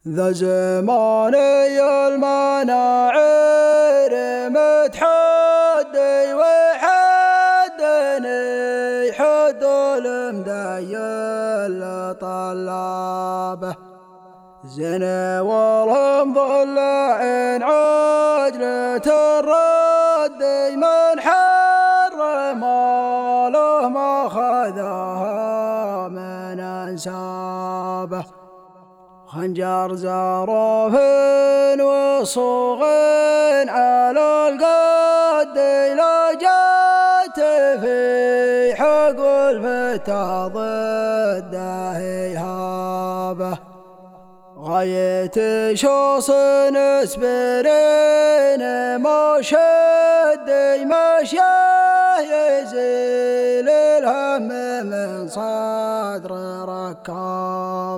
ذا زماني المناعر متحدي وحدني حد المدي طلابه زنا والهم ضلعين عجلة الرد من حرم له ما خذها من انسابه خنجر زرف وصوغ على القد لا جات في حق الفتى ضده إهابه غاية شوص نسبرين ما شدي مشيه يزيل الهم من صدر ركاب